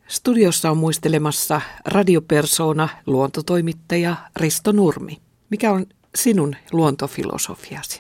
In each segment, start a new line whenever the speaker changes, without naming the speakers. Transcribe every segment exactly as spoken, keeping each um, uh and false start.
Studiossa on muistelemassa radiopersona, luontotoimittaja Risto Nurmi. Mikä on sinun luontofilosofiasi?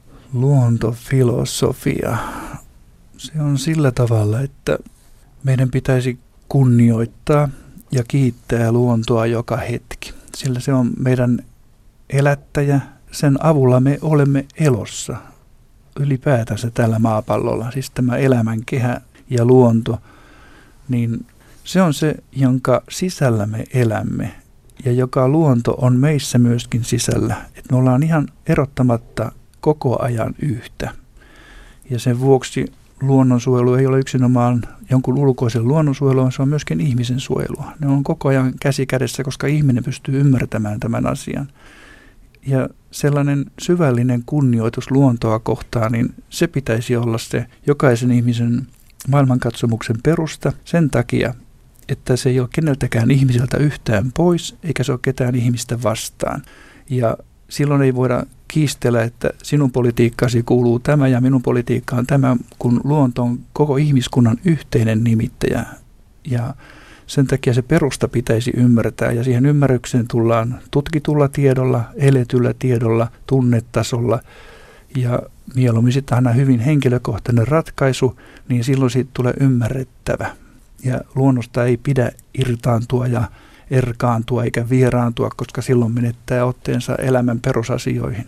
Luontofilosofia. Se on sillä tavalla, että meidän pitäisi kunnioittaa ja kiittää luontoa joka hetki. Sillä se on meidän elättäjä. Sen avulla me olemme elossa ylipäätänsä tällä maapallolla. Siis tämä elämänkehä ja luonto, niin se on se, jonka sisällä me elämme ja joka luonto on meissä myöskin sisällä. Että me ollaan ihan erottamatta koko ajan yhtä. Ja sen vuoksi luonnonsuojelu ei ole yksinomaan jonkun ulkoisen luonnonsuojelua, vaan se on myöskin ihmisen suojelua. Ne on koko ajan käsi kädessä, koska ihminen pystyy ymmärtämään tämän asian. Ja sellainen syvällinen kunnioitus luontoa kohtaan, niin se pitäisi olla se jokaisen ihmisen maailmankatsomuksen perusta sen takia, että se ei ole keneltäkään ihmiseltä yhtään pois, eikä se ole ketään ihmistä vastaan. Ja silloin ei voida kiistellä, että sinun politiikkasi kuuluu tämä ja minun politiikka on tämä, kun luonto on koko ihmiskunnan yhteinen nimittäjä. Ja sen takia se perusta pitäisi ymmärtää ja siihen ymmärrykseen tullaan tutkitulla tiedolla, eletyllä tiedolla, tunnetasolla ja mieluummin sitten aina hyvin henkilökohtainen ratkaisu, niin silloin siitä tulee ymmärrettävä. Ja luonnosta ei pidä irtaantua ja erkaantua eikä vieraantua, koska silloin menettää otteensa elämän perusasioihin.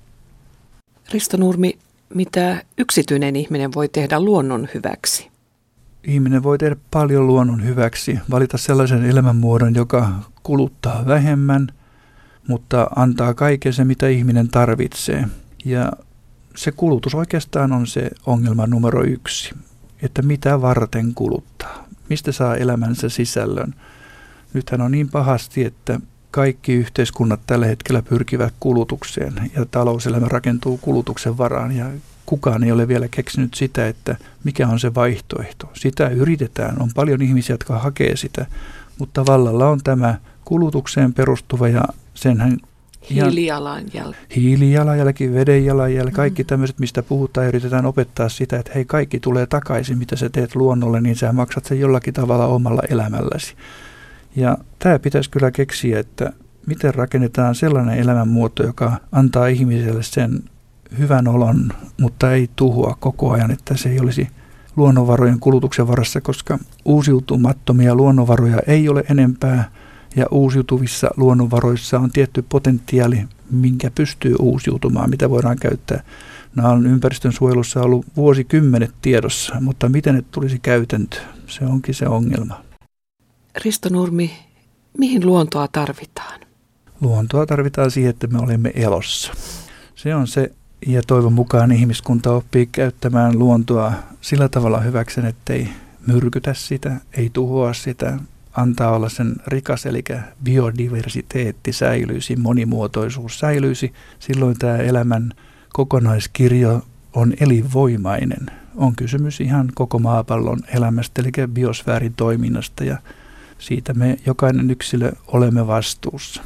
Risto Nurmi, mitä yksityinen ihminen voi tehdä luonnon hyväksi?
Ihminen voi tehdä paljon luonnon hyväksi, valita sellaisen elämänmuodon, joka kuluttaa vähemmän, mutta antaa kaiken se, mitä ihminen tarvitsee. Ja se kulutus oikeastaan on se ongelma numero yksi, että mitä varten kuluttaa, mistä saa elämänsä sisällön. Nythän on niin pahasti, että kaikki yhteiskunnat tällä hetkellä pyrkivät kulutukseen ja talouselämä rakentuu kulutuksen varaan ja kukaan ei ole vielä keksinyt sitä, että mikä on se vaihtoehto. Sitä yritetään, on paljon ihmisiä, jotka hakee sitä, mutta vallalla on tämä kulutukseen perustuva ja senhän
hiilijalanjälki.
Hiilijalanjälki, vedenjalanjälki, kaikki tämmöiset, mistä puhutaan, yritetään opettaa sitä, että hei, kaikki tulee takaisin, mitä sä teet luonnolle, niin sä maksat sen jollakin tavalla omalla elämälläsi. Ja tämä pitäisi kyllä keksiä, että miten rakennetaan sellainen elämänmuoto, joka antaa ihmiselle sen hyvän olon, mutta ei tuhoa koko ajan, että se ei olisi luonnonvarojen kulutuksen varassa, koska uusiutumattomia luonnonvaroja ei ole enempää ja uusiutuvissa luonnonvaroissa on tietty potentiaali, minkä pystyy uusiutumaan, mitä voidaan käyttää. Nämä on ympäristön suojelussa ollut vuosikymmenet tiedossa, mutta miten ne tulisi käytäntöön, se onkin se ongelma.
Risto Nurmi, mihin luontoa tarvitaan?
Luontoa tarvitaan siihen, että me olemme elossa. Se on se, ja toivon mukaan ihmiskunta oppii käyttämään luontoa sillä tavalla hyväksen, ettei myrkytä sitä, ei tuhoa sitä, antaa olla sen rikas, eli biodiversiteetti säilyisi, monimuotoisuus säilyisi. Silloin tämä elämän kokonaiskirjo on elinvoimainen. On kysymys ihan koko maapallon elämästä, eli biosfäärin toiminnasta, ja siitä me jokainen yksilö olemme vastuussa.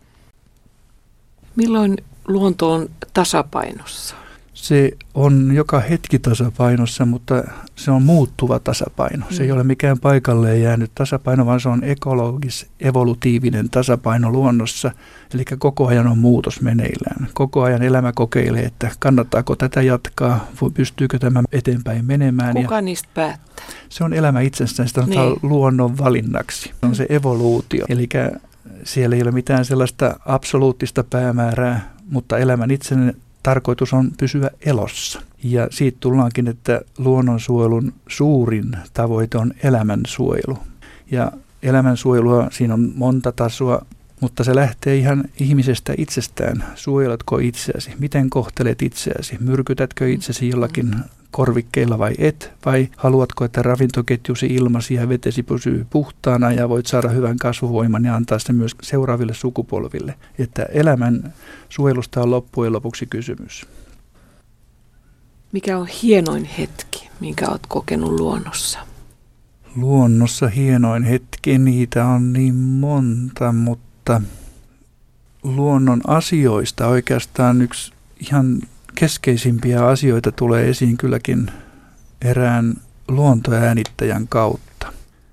Milloin luonto on tasapainossa?
Se on joka hetki tasapainossa, mutta se on muuttuva tasapaino. Se ei ole mikään paikalleen jäänyt tasapaino, vaan se on ekologis, evolutiivinen tasapaino luonnossa. Eli koko ajan on muutos meneillään. Koko ajan elämä kokeilee, että kannattaako tätä jatkaa, pystyykö tämä eteenpäin menemään.
Kuka
ja
niistä päättää?
Se on elämä itsestään, sitä sanotaan niin. Luonnon valinnaksi. Se on se evoluutio. Eli siellä ei ole mitään sellaista absoluuttista päämäärää, mutta elämän itsensä tarkoitus on pysyä elossa. Ja siitä tullaankin, että luonnonsuojelun suurin tavoite on elämänsuojelu. Ja elämänsuojelua, siinä on monta tasoa, mutta se lähtee ihan ihmisestä itsestään. Suojeletko itseäsi? Miten kohtelet itseäsi? Myrkytätkö itsesi jollakin korvikkeilla vai et? Vai haluatko, että ravintoketjusi, ilmasi ja vetesi pysyy puhtaana ja voit saada hyvän kasvuvoiman ja antaa sen myös seuraaville sukupolville? Että elämän suojelusta on loppujen lopuksi kysymys.
Mikä on hienoin hetki, minkä olet kokenut luonnossa?
Luonnossa hienoin hetki, niitä on niin monta, mutta luonnon asioista oikeastaan yksi ihan keskeisimpiä asioita tulee esiin kylläkin erään luontoäänittäjän kautta.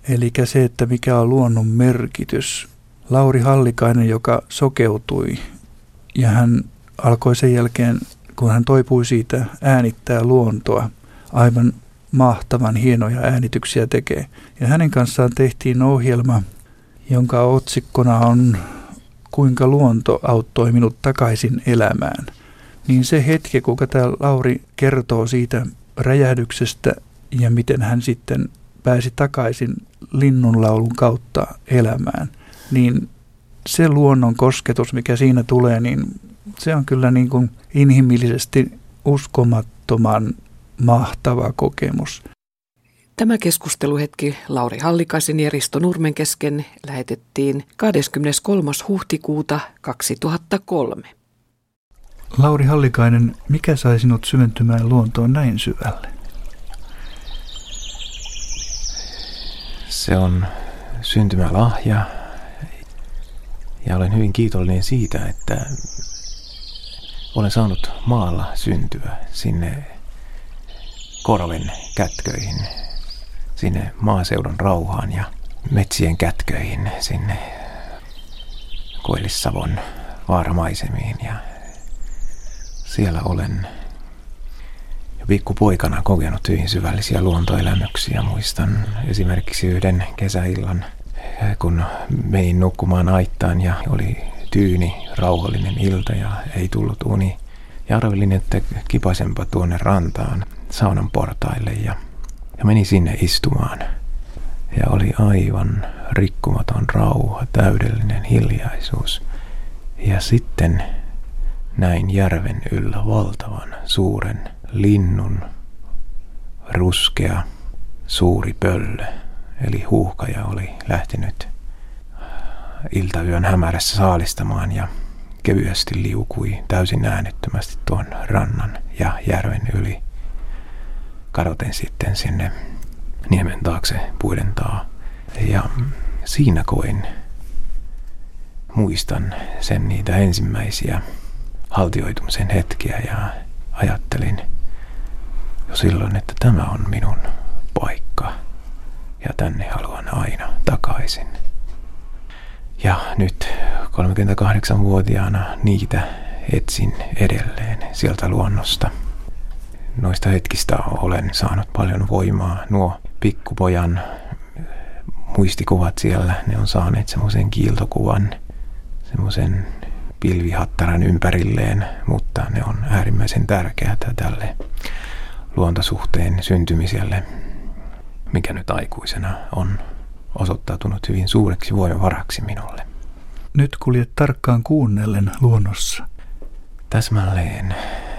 Eli se, että mikä on luonnon merkitys. Lauri Hallikainen, joka sokeutui ja hän alkoi sen jälkeen, kun hän toipui siitä, äänittää luontoa, aivan mahtavan hienoja äänityksiä tekee. Ja hänen kanssaan tehtiin ohjelma, jonka otsikkona on Kuinka luonto auttoi minut takaisin elämään. Niin se hetki, kun tämä Lauri kertoo siitä räjähdyksestä ja miten hän sitten pääsi takaisin linnunlaulun kautta elämään, niin se luonnon kosketus, mikä siinä tulee, niin se on kyllä niin kuin inhimillisesti uskomattoman mahtava kokemus.
Tämä keskusteluhetki Lauri Hallikaisen ja Risto Nurmen kesken lähetettiin kahdeskymmeneskolmas huhtikuuta kaksituhattakolme.
Lauri Hallikainen, mikä sai sinut syventymään luontoon näin syvälle?
Se on syntymälahja ja olen hyvin kiitollinen siitä, että olen saanut maalla syntyä sinne korven kätköihin, sinne maaseudun rauhaan ja metsien kätköihin, sinne Koillis-Savon vaaramaisemiin. Ja siellä olen jo pikkupoikana kokenut hyvin syvällisiä luontoelämyksiä. Muistan esimerkiksi yhden kesäillan, kun menin nukkumaan aittaan ja oli tyyni, rauhallinen ilta ja ei tullut uni. Ja arvelin, että kipasenpa tuonne rantaan saunan portaille ja, ja menin sinne istumaan. Ja oli aivan rikkumaton rauha, täydellinen hiljaisuus. Ja sitten näin järven yllä valtavan suuren linnun, ruskea suuri pöllö, eli huuhkaja oli lähtenyt iltayön hämärässä saalistamaan ja kevyesti liukui täysin äänettömästi tuon rannan ja järven yli. Kadoten sitten sinne niemen taakse puiden taa. Ja siinä koin, muistan sen niitä ensimmäisiä haltioitumisen hetkiä ja ajattelin jo silloin, että tämä on minun paikka ja tänne haluan aina takaisin. Ja nyt kolmekymmentäkahdeksanvuotiaana niitä etsin edelleen sieltä luonnosta. Noista hetkistä olen saanut paljon voimaa. Nuo pikkupojan muistikuvat siellä, ne on saaneet semmoisen kiiltokuvan, semmoisen pilvihattaran ympärilleen, mutta ne on äärimmäisen tärkeää tälle luontosuhteen syntymiselle, mikä nyt aikuisena on osoittautunut hyvin suureksi voimavaraksi minulle.
Nyt kuljet tarkkaan kuunnellen luonnossa.
Täsmälleen.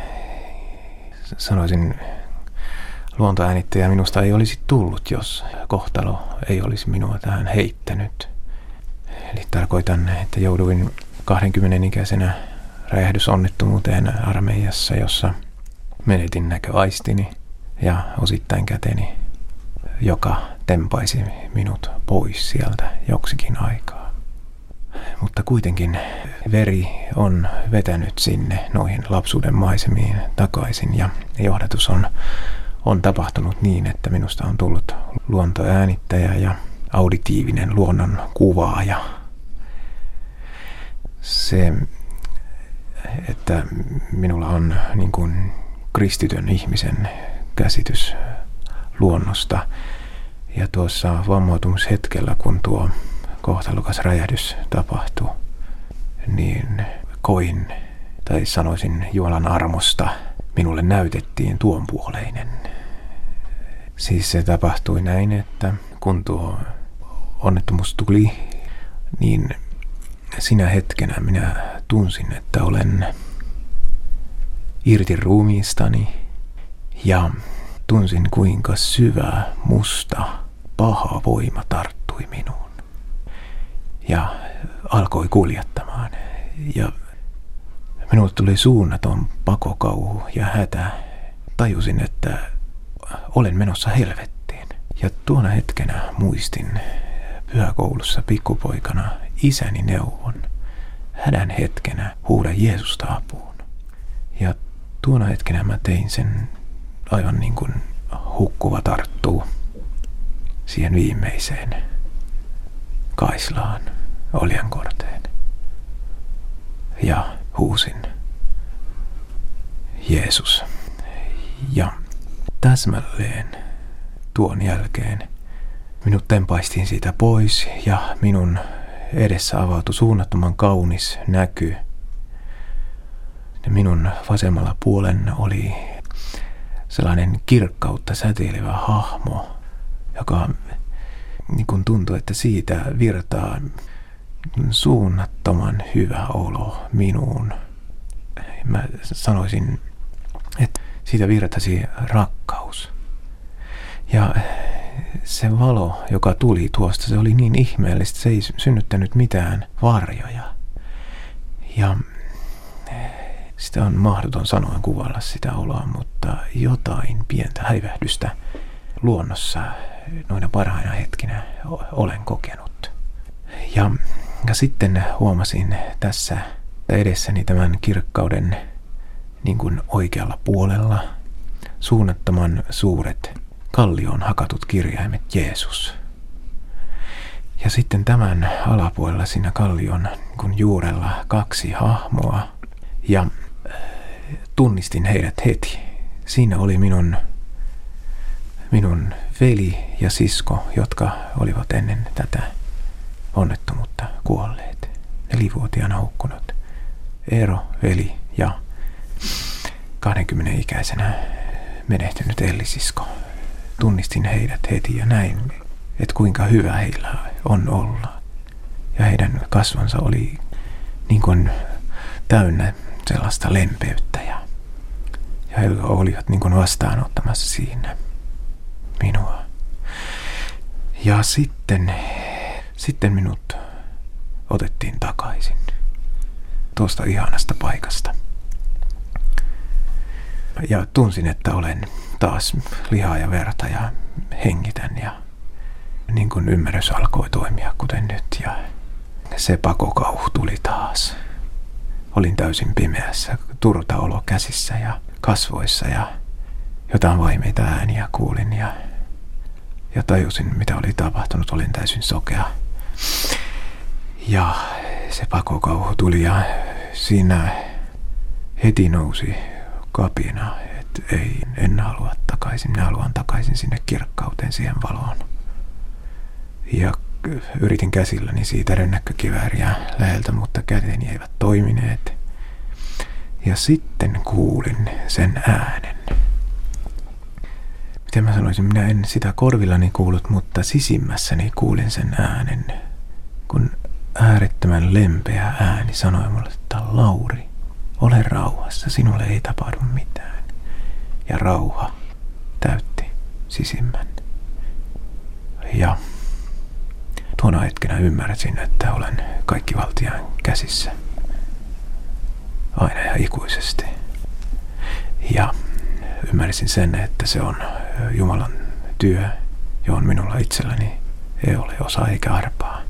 Sanoisin, luontoäänittäjä minusta ei olisi tullut, jos kohtalo ei olisi minua tähän heittänyt. Eli tarkoitan, että jouduin kaksikymmentä ikäisenä räjähdysonnettomuuteen armeijassa, jossa menetin näköaistini ja osittain käteni, joka tempaisi minut pois sieltä joksikin aikaa. Mutta kuitenkin veri on vetänyt sinne noihin lapsuuden maisemiin takaisin ja johdatus on, on tapahtunut niin, että minusta on tullut luontoäänittäjä ja auditiivinen luonnon kuvaaja. Se, että minulla on niin kuin kristityn ihmisen käsitys luonnosta ja tuossa vammautumishetkellä, kun tuo kohtalokas räjähdys tapahtui, niin koin, tai sanoisin Jumalan armosta, minulle näytettiin tuonpuoleinen. Siis se tapahtui näin, että kun tuo onnettomuus tuli, niin sinä hetkenä minä tunsin, että olen irti ruumiistani ja tunsin, kuinka syvä, musta, paha voima tarttui minuun ja alkoi kuljettamaan. Ja minulle tuli suunnaton pakokauhu ja hätä. Tajusin, että olen menossa helvettiin. Ja tuona hetkenä muistin pyhäkoulussa pikkupoikana isäni neuvon. Hädän hetkenä huuda Jeesusta apuun. Ja tuona hetkenä mä tein sen aivan niin kuin hukkuva tarttuu. siihen viimeiseen Kaislaan, Oljankorteen. Ja huusin, Jeesus. Ja täsmälleen tuon jälkeen minut tempaistiin siitä pois ja minun edessä avautui suunnattoman kaunis näky. Ja minun vasemmalla puolen oli sellainen kirkkautta säteilevä hahmo, joka niin kuin tuntui, että siitä virtaa suunnattoman hyvä olo minuun. Mä sanoisin, että siitä virtasi rakkaus. Ja se valo, joka tuli tuosta, se oli niin ihmeellistä, se ei synnyttänyt mitään varjoja. Ja sitä on mahdoton sanoa kuvalla sitä oloa, mutta jotain pientä häivähdystä luonnossa noina parhaina hetkinä olen kokenut. Ja, ja sitten huomasin tässä edessäni tämän kirkkauden niin kuin oikealla puolella suunnattoman suuret kallioon hakatut kirjaimet Jeesus. Ja sitten tämän alapuolella siinä kallion niin kuin juurella kaksi hahmoa ja tunnistin heidät heti. Siinä oli minun, minun veli ja sisko, jotka olivat ennen tätä onnettomuutta kuolleet. Nelivuotiaana hukkunut. Eero, veli ja kaksikymmentä ikäisenä menehtynyt Elli-sisko. Tunnistin heidät heti ja näin, että kuinka hyvä heillä on olla. Ja heidän kasvonsa oli niin kuin täynnä sellaista lempeyttä ja, ja he olivat niin kuin vastaanottamassa siinä minua. Ja sitten, sitten minut otettiin takaisin tuosta ihanasta paikasta. Ja tunsin, että olen taas lihaa ja verta ja hengitän ja niin kuin ymmärrys alkoi toimia kuten nyt ja se pakokauhu tuli taas. Olin täysin pimeässä, turta olo käsissä ja kasvoissa ja jotain vaimeita ääniä kuulin ja, ja tajusin mitä oli tapahtunut, olin täysin sokea. Ja se pakokauhu tuli ja siinä heti nousi kapina, että ei, en halua takaisin, minä haluan takaisin sinne kirkkauteen, siihen valoon. Ja yritin käsilläni siitä rynnäkkökivääriä läheltä, mutta käteni eivät toimineet. Ja sitten kuulin sen äänen. Miten mä sanoisin, minä en sitä korvillani kuullut, mutta sisimmässäni kuulin sen äänen. Kun äärettömän lempeä ääni sanoi mulle, että Lauri, ole rauhassa, sinulle ei tapahdu mitään. Ja rauha täytti sisimmän. Ja tuona hetkenä ymmärsin, että olen kaikkivaltiaan käsissä. Aina ja ikuisesti. Ja ymmärsin sen, että se on Jumalan työ, johon minulla itselläni ei ole osaa eikä arpaa.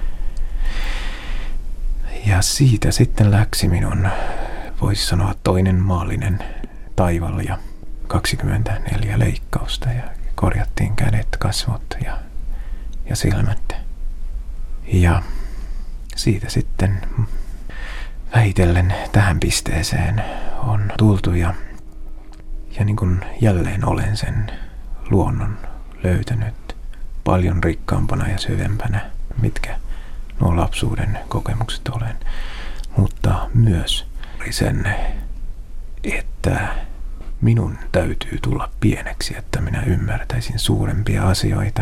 Ja siitä sitten läksi minun, voisi sanoa, toinen maallinen taival ja kaksikymmentäneljä leikkausta ja korjattiin kädet, kasvot ja, ja silmät. Ja siitä sitten vähitellen tähän pisteeseen on tultu ja, ja niin kuin jälleen olen sen luonnon löytänyt paljon rikkaampana ja syvempänä, mitkä nuo lapsuuden kokemukset olen. Mutta myös sen, että minun täytyy tulla pieneksi, että minä ymmärtäisin suurempia asioita.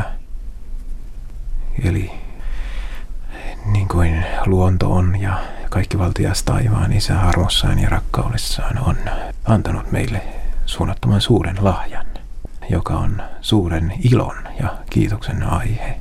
Eli niin kuin luonto on ja kaikkivaltias taivaan Isä armossaan ja rakkaudessaan on antanut meille suunnattoman suuren lahjan, joka on suuren ilon ja kiitoksen aihe.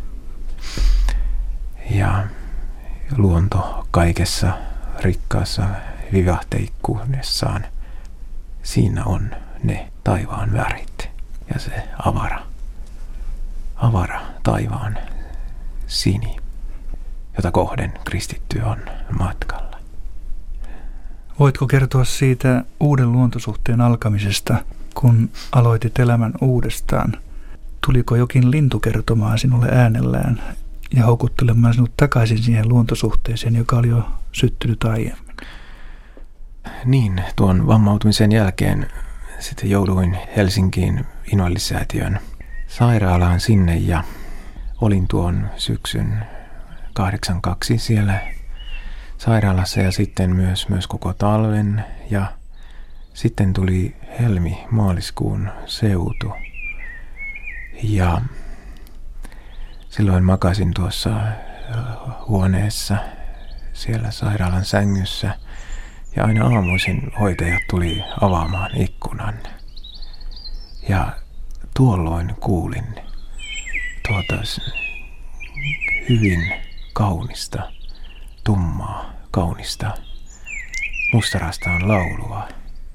Ja luonto kaikessa rikkaassa vivahteikkuudessaan, siinä on ne taivaan värit ja se avara, avara taivaan sini, jota kohden kristitty on matkalla.
Voitko kertoa siitä uuden luontosuhteen alkamisesta, kun aloitit elämän uudestaan? tuliko jokin lintu kertomaan sinulle äänellään ja houkuttelemaan sinut takaisin siihen luontosuhteeseen, joka oli jo syttynyt aiemmin?
Niin, tuon vammautumisen jälkeen sitten jouduin Helsinkiin Invalidisäätiön sairaalaan sinne ja olin tuon syksyn kahdeksankymmentäkaksi siellä sairaalassa ja sitten myös, myös koko talven ja sitten tuli helmi-maaliskuun seutu ja silloin makasin tuossa huoneessa siellä sairaalan sängyssä ja aina aamuisin hoitajat tuli avaamaan ikkunan ja tuolloin kuulin tuota hyvin kaunista, tummaa, kaunista, mustarastaan laulua.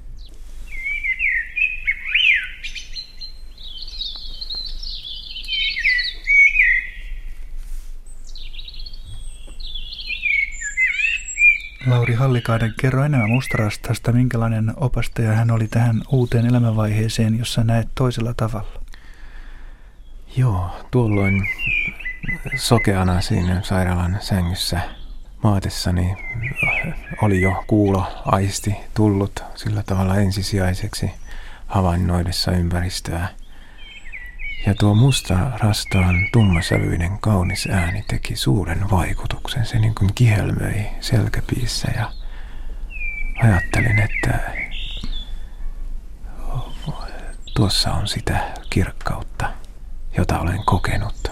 Lauri Hallikainen, kerro enemmän mustarastasta, minkälainen opastaja hän oli tähän uuteen elämänvaiheeseen, jossa näet toisella tavalla?
Joo, tuolloin sokeana siinä sairaalan sängyssä maatessani oli jo kuuloaisti tullut sillä tavalla ensisijaiseksi havainnoidessa ympäristöä. Ja tuo musta rastaan tummasävyinen kaunis ääni teki suuren vaikutuksen. Se niin kuin kihelmöi selkäpiissä ja ajattelin, että tuossa on sitä kirkkautta, jota olen kokenut.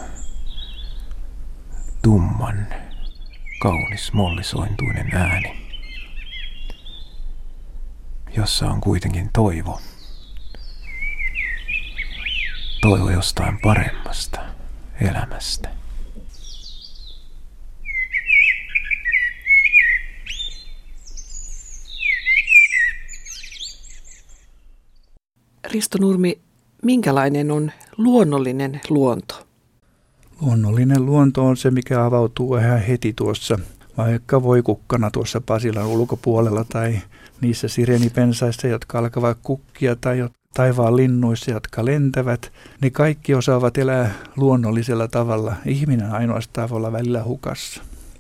Tumman, kaunis, mollisointuinen ääni, jossa on kuitenkin toivo. Toivo jostain paremmasta elämästä.
Risto Nurmi, minkälainen on luonnollinen luonto?
Luonnollinen luonto on se, mikä avautuu ihan heti tuossa, vaikka voikukkana tuossa Pasilan ulkopuolella tai niissä sireenipensaissa, jotka alkavat kukkia tai taivaan linnuissa, jotka lentävät. Ne kaikki osaavat elää luonnollisella tavalla. Ihminen ainoastaan voi olla välillä hukassa.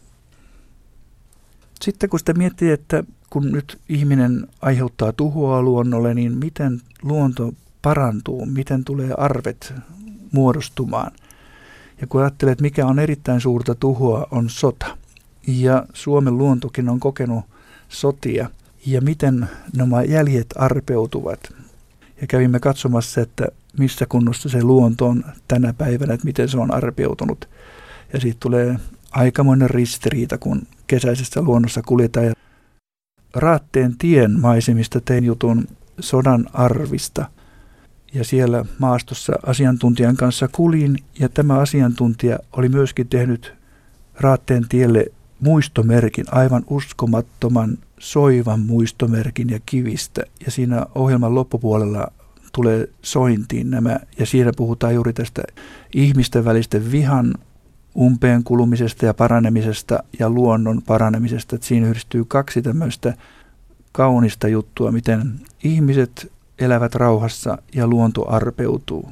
Sitten kun sitä miettii, että kun nyt ihminen aiheuttaa tuhoa luonnolle, niin miten luonto parantuu, miten tulee arvet muodostumaan. Ja kun ajattelee, että mikä on erittäin suurta tuhoa, on sota. Ja Suomen luontokin on kokenut sotia. Ja miten nämä jäljet arpeutuvat. Ja kävimme katsomassa, että missä kunnossa se luonto on tänä päivänä, että miten se on arpeutunut. Ja siitä tulee aikamoinen ristiriita, kun kesäisessä luonnossa kuljetaan. Ja Raatteen tien maisemista tein jutun sodan arvista. Ja siellä maastossa asiantuntijan kanssa kuljin, ja tämä asiantuntija oli myöskin tehnyt Raatteen tielle muistomerkin, aivan uskomattoman soivan muistomerkin ja kivistä. Ja siinä ohjelman loppupuolella tulee sointiin nämä, ja siinä puhutaan juuri tästä ihmisten välisten vihan umpeen kulumisesta ja paranemisesta ja luonnon paranemisesta. Että siinä yhdistyy kaksi tämmöistä kaunista juttua, miten ihmiset elävät rauhassa ja luonto arpeutuu.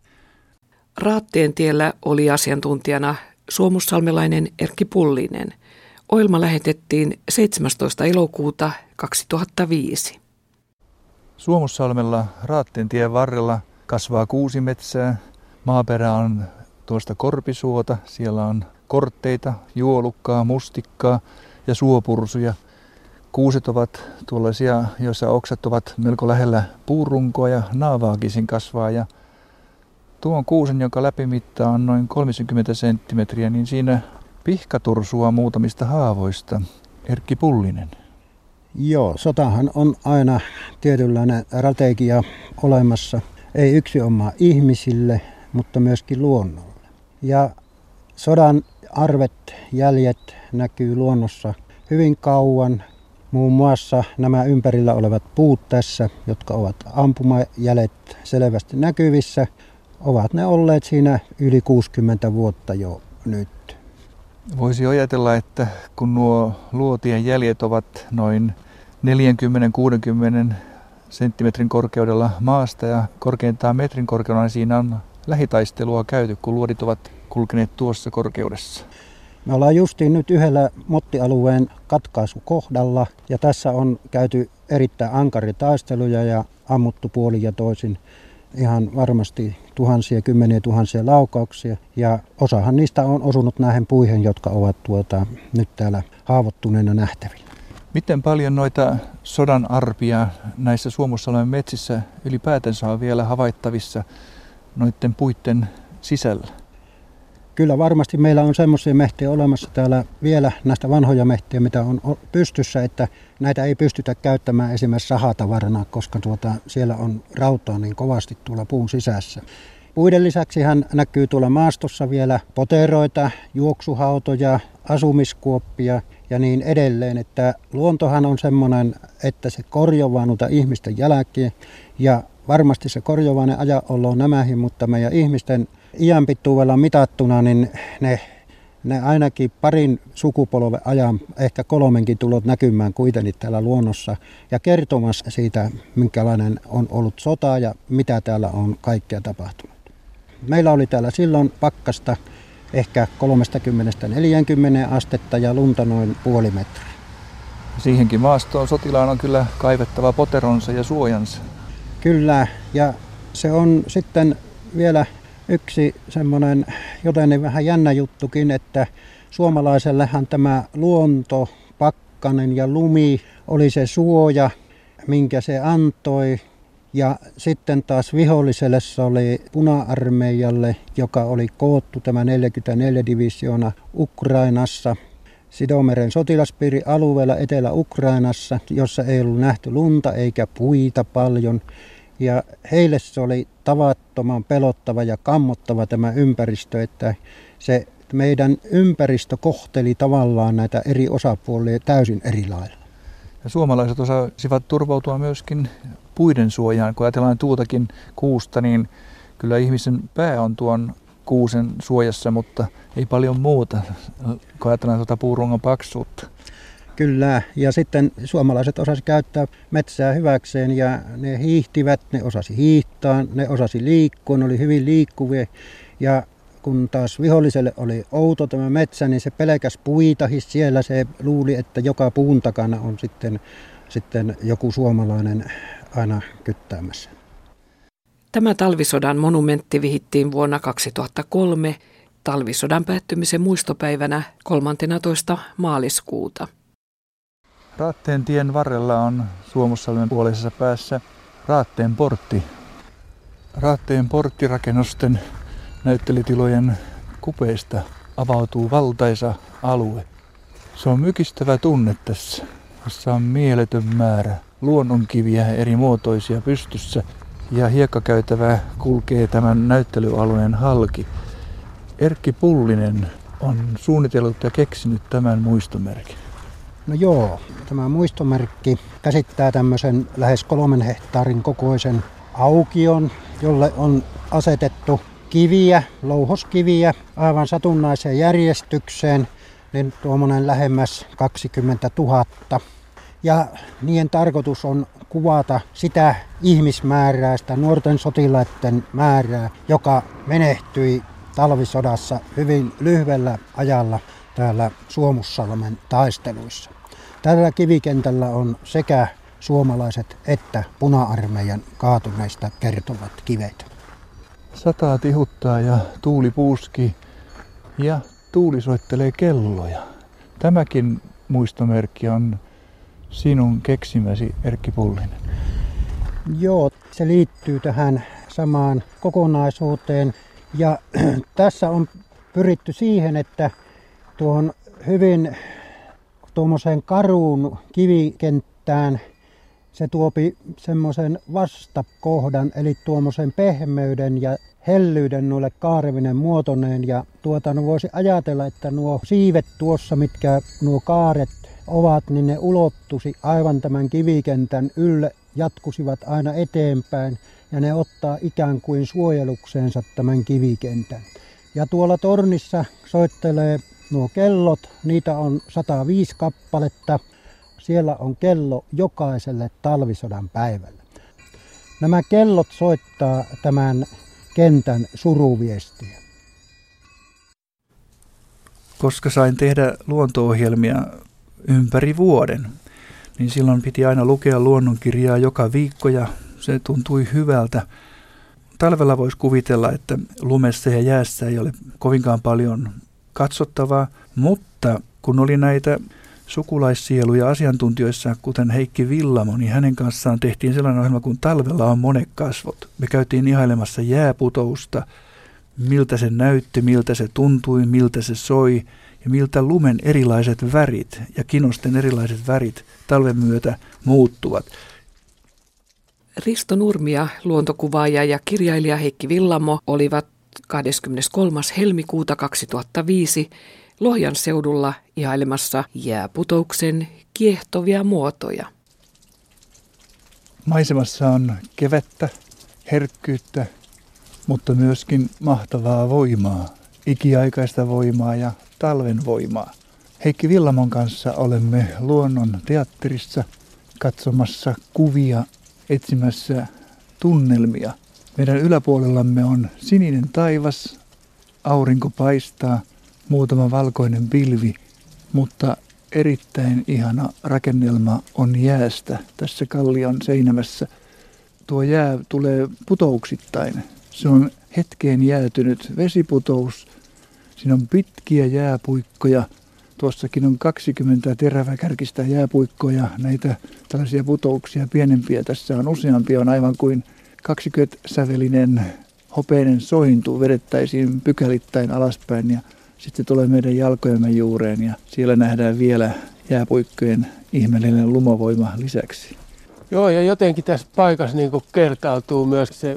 Raatteen tiellä oli asiantuntijana suomussalmelainen Erkki Pullinen. Ohjelma lähetettiin seitsemästoista elokuuta kaksituhattaviisi.
Suomussalmella Raattentien varrella kasvaa kuusimetsää. Maaperä on tuosta korpisuota. Siellä on kortteita, juolukkaa, mustikkaa ja suopursuja. Kuuset ovat tuollaisia, joissa oksat ovat melko lähellä puurunkoa ja naavaakin kasvaa. Ja tuon kuusen, jonka läpimitta on noin kolmekymmentä senttimetriä, niin siinä pihkatursua muutamista haavoista. Erkki Pullinen.
Joo, sotahan on aina tietynlainen strategia olemassa. Ei yksinomaan ihmisille, mutta myöskin luonnolle. Ja sodan arvet, jäljet näkyy luonnossa hyvin kauan. Muun muassa nämä ympärillä olevat puut tässä, jotka ovat ampumajäljet selvästi näkyvissä, ovat ne olleet siinä yli kuusikymmentä vuotta jo nyt.
Voisi ajatella, että kun nuo luotien jäljet ovat noin neljäkymmentä kuusikymmentä senttimetrin korkeudella maasta ja korkeintaan metrin korkeudella, niin siinä on lähitaistelua käyty, kun luodit ovat kulkeneet tuossa korkeudessa?
Me ollaan justiin nyt yhdellä mottialueen katkaisukohdalla ja tässä on käyty erittäin ankaritaisteluja ja ammuttu puolin ja toisin ihan varmasti tuhansia, kymmeniä tuhansia laukauksia. Ja osahan niistä on osunut näihin puihin, jotka ovat tuota, nyt täällä haavoittuneena nähtävillä.
Miten paljon noita sodan arpia näissä Suomussalmen metsissä ylipäätänsä on vielä havaittavissa noiden puitten sisällä?
Kyllä varmasti meillä on semmoisia mehtiä olemassa täällä vielä, näistä vanhoja mehtiä, mitä on pystyssä, että näitä ei pystytä käyttämään esimerkiksi sahatavarana, koska tuota, siellä on rautaa niin kovasti tuolla puun sisässä. Puiden lisäksi hän näkyy tuolla maastossa vielä poteroita, juoksuhautoja, asumiskuoppia ja niin edelleen. Että luontohan on semmoinen, että se korjaa noita ihmisten jälkiä ja varmasti se korjovainen ajanolo on nämähin, mutta meidän ihmisten iän pituudella mitattuna, niin ne, ne ainakin parin sukupolven ajan, ehkä kolmenkin tulot näkymään kuitenkin täällä luonnossa ja kertomassa siitä, minkälainen on ollut sota ja mitä täällä on kaikkea tapahtunut. Meillä oli täällä silloin pakkasta ehkä kolmekymmentä neljäkymmentä astetta ja lunta noin puoli metriä.
Siihenkin maastoon sotilaan on kyllä kaivettava poteronsa ja suojansa.
Kyllä, ja se on sitten vielä yksi semmoinen jotenkin vähän jännä juttukin, että suomalaisellehan tämä luonto, pakkanen ja lumi oli se suoja, minkä se antoi. Ja sitten taas viholliselle se oli puna-armeijalle, joka oli koottu tämä neljäkymmentäneljä divisioona Ukrainassa, Sidomeren sotilaspiirin alueella Etelä-Ukrainassa, jossa ei ollut nähty lunta eikä puita paljon. Ja heille se oli tavattoman pelottava ja kammottava tämä ympäristö, että se meidän ympäristö kohteli tavallaan näitä eri osapuolia täysin eri lailla.
Ja suomalaiset osasivat turvautua myöskin puiden suojaan. Kun ajatellaan tuutakin kuusta, niin kyllä ihmisen pää on tuon kuusen suojassa, mutta ei paljon muuta, kun ajatellaan tuota puurungon paksuutta.
Kyllä, ja sitten suomalaiset osasivat käyttää metsää hyväkseen ja ne hiihtivät, ne osasi hiihtää, ne osasi liikkua, ne oli hyvin liikkuvia. Ja kun taas viholliselle oli outo tämä metsä, niin se pelkäs puita, siellä se luuli, että joka puun takana on sitten, sitten joku suomalainen aina kyttäämässä.
Tämä talvisodan monumentti vihittiin vuonna kaksituhattakolme talvisodan päättymisen muistopäivänä kolmastoista maaliskuuta.
Raatteen tien varrella on Suomussalmen puoleisessa päässä Raatteen portti. Raatteen porttirakennusten näyttelytilojen kupeista avautuu valtaisa alue. Se on mykistävä tunne tässä, jossa on mieletön määrä luonnonkiviä eri muotoisia pystyssä ja hiekkakäytävä kulkee tämän näyttelyalueen halki. Erkki Pullinen on suunnitellut ja keksinyt tämän muistomerkin.
No joo, tämä muistomerkki käsittää tämmöisen lähes kolmen hehtaarin kokoisen aukion, jolle on asetettu kiviä, louhoskiviä aivan satunnaiseen järjestykseen, niin tuommoinen lähemmäs kaksikymmentätuhatta. Ja niiden tarkoitus on kuvata sitä ihmismäärää, sitä nuorten sotilaiden määrää, joka menehtyi talvisodassa hyvin lyhyellä ajalla täällä Suomussalmen taisteluissa. Tällä kivikentällä on sekä suomalaiset että puna-armeijan kaatuneista kertovat kivet.
Sataa tihuttaa ja tuuli puuski ja tuuli soittelee kelloja. Tämäkin muistomerkki on sinun keksimäsi, Erkki Pullinen.
Joo, se liittyy tähän samaan kokonaisuuteen. Ja tässä on pyritty siihen, että tuohon hyvin tuommoiseen karuun kivikenttään se tuopi semmoisen vastakohdan, eli tuommoisen pehmeyden ja hellyyden noille kaarevinen muotoneen. Ja tuota, no voisi ajatella, että nuo siivet tuossa, mitkä nuo kaaret ovat, niin ne ulottuisi aivan tämän kivikentän ylle, jatkusivat aina eteenpäin ja ne ottaa ikään kuin suojelukseensa tämän kivikentän. Ja tuolla tornissa soittelee nuo kellot, niitä on sata viisi kappaletta. Siellä on kello jokaiselle talvisodan päivälle. Nämä kellot soittaa tämän kentän suruviestiä.
Koska sain tehdä luonto-ohjelmia ympäri vuoden, niin silloin piti aina lukea luonnonkirjaa joka viikko ja se tuntui hyvältä. Talvella voisi kuvitella, että lumessa ja jäässä ei ole kovinkaan paljon katsottavaa, mutta kun oli näitä sukulaissieluja asiantuntijoissa, kuten Heikki Villamo, niin hänen kanssaan tehtiin sellainen ohjelma kuin Talvella on monet kasvot. Me käytiin ihailemassa jääputousta, miltä se näytti, miltä se tuntui, miltä se soi ja miltä lumen erilaiset värit ja kinosten erilaiset värit talven myötä muuttuvat.
Risto Nurmi ja luontokuvaaja ja kirjailija Heikki Villamo olivat kahdeskymmeneskolmas helmikuuta kaksituhattaviisi Lohjan seudulla ihailemassa jääputouksen kiehtovia muotoja.
Maisemassa on kevättä, herkkyyttä, mutta myöskin mahtavaa voimaa, ikiaikaista voimaa ja talven voimaa. Heikki Villamon kanssa olemme luonnon teatterissa katsomassa kuvia, etsimässä tunnelmia. Meidän yläpuolellamme on sininen taivas, aurinko paistaa, muutama valkoinen pilvi, mutta erittäin ihana rakennelma on jäästä tässä kallion seinämässä. Tuo jää tulee putouksittain. Se on hetkeen jäätynyt vesiputous. Siinä on pitkiä jääpuikkoja. Tuossakin on kaksikymmentä teräväkärkistä jääpuikkoja, näitä tällaisia putouksia pienempiä. Tässä on useampia, on aivan kuin kaksikymmentäsävelinen hopeinen sointu vedettäisiin pykälittäin alaspäin ja sitten se tulee meidän jalkojemme juureen ja siellä nähdään vielä jääpuikkojen ihmeellinen lumovoima lisäksi.
Joo, ja jotenkin tässä paikassa niin kuin kertautuu myös se